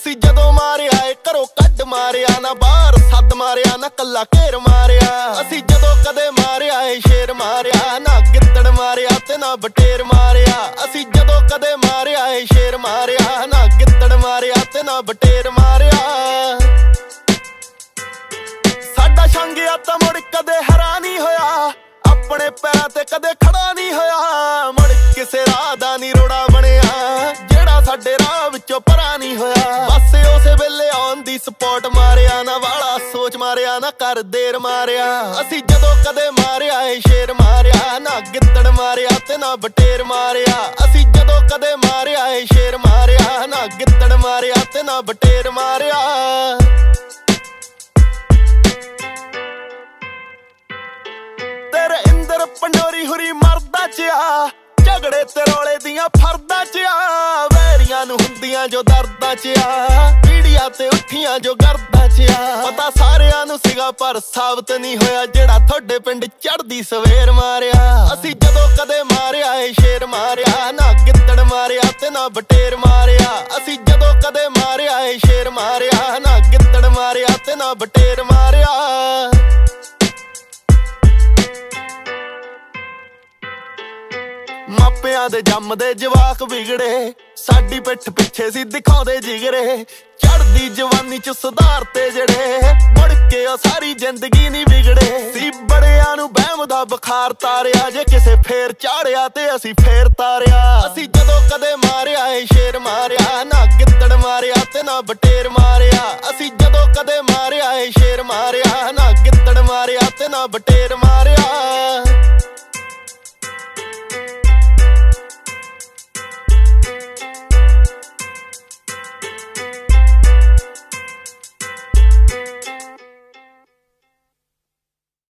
ਅਸੀਂ ਜਦੋਂ ਮਾਰਿਆ ਏ ਘਰੋਂ ਕੱਢ ਮਾਰਿਆ, ਨਾ ਬਾਹਰ ਸੱਦ ਮਾਰਿਆ ਨਾ ਕੱਲਾ ਘੇਰ ਮਾਰਿਆ। ਅਸੀਂ ਜਦੋਂ ਕਦੇ ਮਾਰਿਆ ਏ ਸ਼ੇਰ ਮਾਰਿਆ, ਨਾ ਗਿੱਦੜ ਮਾਰਿਆ ਤੇ ਨਾ ਬਟੇਰ ਮਾਰਿਆ। ਅਸੀਂ ਜਦੋਂ ਕਦੇ ਮਾਰਿਆ ਏ ਸ਼ੇਰ ਮਾਰਿਆ, ਨਾ ਗਿੱਦੜ ਮਾਰਿਆ ਤੇ ਨਾ ਬਟੇਰ ਮਾਰਿਆ। ਸਾਡਾ ਛੰਗਿਆ ਤਾਂ ਮੁੜ ਕਦੇ ਹਰਾ ਨਹੀਂ ਹੋਇਆ, ਆਪਣੇ ਪੈਰਾਂ ਤੇ ਕਦੇ ਖੜਾ ਨਹੀਂ ਹੋਇਆ। ਮੁੜ ਕਿਸੇ ਰਾਹ ਦਾ ਨੀ ਰੋੜਾ ਬਣਿਆ, ਜਿਹੜਾ ਸਾਡੇ ਰਾਹ ਵਿੱਚੋਂ ਪਰਾਂ ਨਹੀਂ ਹੋਇਆ। ਬਸ ਉਸੇ ਵੇਲੇ ਆਉਣ ਦੀ ਸਪੋਰਟ ਮਾਰਿਆ, ਨਾ ਵਾਲਾ ਸੋਚ ਮਾਰਿਆ ਨਾ ਕਰ ਦੇਰ ਮਾਰਿਆ। ਅਸੀਂ ਜਦੋਂ ਕਦੇ ਮਾਰਿਆ ਏ ਸ਼ੇਰ ਮਾਰਿਆ, ਨਾ ਗਿੱਦੜ ਮਾਰਿਆ ਤੇ ਨਾ ਬਟੇਰ ਮਾਰਿਆ। ਅਸੀਂ ਜਦੋਂ ਕਦੇ ਮਾਰਿਆ ਏ ਸ਼ੇਰ ਮਾਰਿਆ, ਨਾ ਗਿੱਦੜ ਮਾਰਿਆ ਤੇ ਨਾ ਬਟੇਰ ਮਾਰਿਆ। ਤੇਰੇ ਇੰਦਰ ਪੰਡੋਰੀ ਹੁਰੀ ਮਰਦਾ ਚ ਆ, ਝਗੜੇ ਤੇ ਰੌਲੇ ਦੀਆਂ ਫਰਦਾ ਚ ਆ। ਵੈਰੀਆਂ ਨੂੰ ਹੁੰਦੀਆਂ ਜੋ ਦਰਦਾਂ ਚ ਆ, ਪੀੜੀਆਂ ਤੇ ਉੱਠੀਆਂ ਜੋ ਗਰਦਾਂ ਚ ਆ। ਪਤਾ ਸਾਰਿਆਂ ਨੂੰ ਸੀਗਾ ਪਰ ਸਾਬਤ ਨਹੀਂ ਹੋਇਆ, ਜਿਹੜਾ ਤੁਹਾਡੇ ਪਿੰਡ ਚੜ੍ਹਦੀ ਸਵੇਰ ਮਾਰਿਆ। ਅਸੀਂ ਜਦੋਂ ਕਦੇ ਮਾਰਿਆ ਏ ਸ਼ੇਰ ਮਾਰਿਆ, ਨਾ ਗਿੱਦੜ ਮਾਰਿਆ ਤੇ ਨਾ ਬਟੇਰ ਮਾਰਿਆ। ਅਸੀਂ ਜਦੋਂ ਕਦੇ ਮਾਰਿਆ ਏ ਸ਼ੇਰ ਮਾਰਿਆ, ਨਾ ਗਿੱਦੜ ਮਾਰਿਆ ਤੇ ਨਾ ਬਟੇਰ ਮਾਰਿਆ। ਮਾਪਿਆਂ ਦੇ ਜੰਮਦੇ ਜਵਾਕ ਵਿਗੜੇ, ਸਾਡੀ ਪਿੱਠ ਪਿੱਛੇ ਸੀ ਦਿਖਾਉਂਦੇ ਜਿਗਰੇ। ਚੜ੍ਹਦੀ ਜਵਾਨੀ ਚ ਸੁਧਾਰ ਤੇ ਜਿਹੜੇ, ਮੁੜ ਕੇ ਉਹ ਸਾਰੀ ਜ਼ਿੰਦਗੀ ਨਹੀਂ ਵਿਗੜੇ। ਸੀ ਬੜਿਆਂ ਨੂੰ ਵਹਿਮ ਦਾ ਬੁਖਾਰ ਤਾਰਿਆ, ਜੇ ਕਿਸੇ ਫੇਰ ਚਾੜਿਆ ਤੇ ਅਸੀਂ ਫੇਰ ਤਾਰਿਆ। ਅਸੀਂ ਜਦੋਂ ਕਦੇ ਮਾਰਿਆ ਏ ਸ਼ੇਰ ਮਾਰਿਆ, ਨਾ ਗਿੱਦੜ ਮਾਰਿਆ ਤੇ ਨਾ ਬਟੇਰ ਮਾਰਿਆ। ਅਸੀਂ ਜਦੋਂ ਕਦੇ ਮਾਰਿਆ ਏ ਸ਼ੇਰ ਮਾਰਿਆ, ਨਾ ਗਿੱਦੜ ਮਾਰਿਆ ਤੇ ਨਾ ਬਟੇਰ ਮਾਰਿਆ।